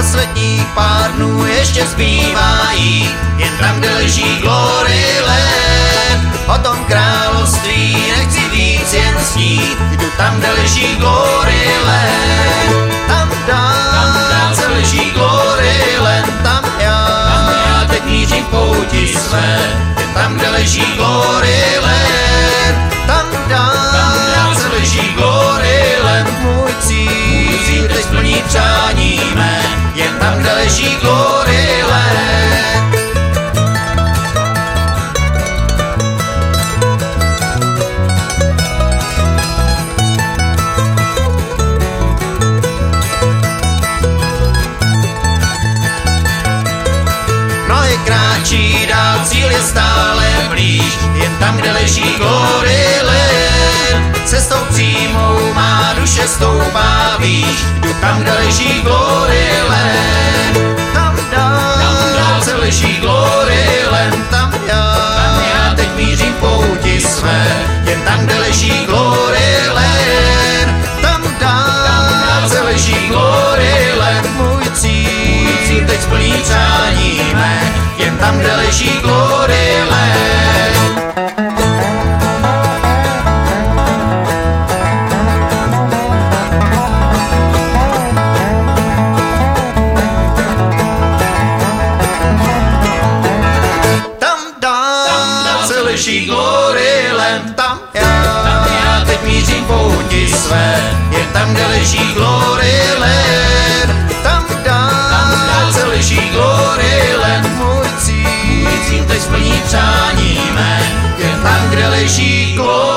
posledních pár dnů ještě zbývá jít, jen tam, kde leží Glory Land. O tom království nechci víc jen snít, jdu tam, kde leží Glory Land. Tam dál se leží Glory Land, tam já teď mířím pouti své, jen tam, kde leží Glory Land. Tam dál se leží Glory Land, můj cíl teď splní přání mé, jen tam, kde leží Glory Land. Nohy kráčí dál, cíl je stále blíž, jen tam, kde leží Glory Land. Cestou přímou má duše stoupá výš, jdu tam, kde leží Glory Land. Tam dál se leží Glory Land, tam já teď mířím pouti své, jen tam, kde leží Glory Land. Tam dál se leží Glory Land, můj cíl teď splní přání mé, jen tam, kde leží Glory Land. Leží Glory Land, tam já teď mířím pouti své, jen tam, kde leží Glory Land. Tam dál se leží Glory Land, můj cíl teď splní přání mé, jen tam, kde leží Glory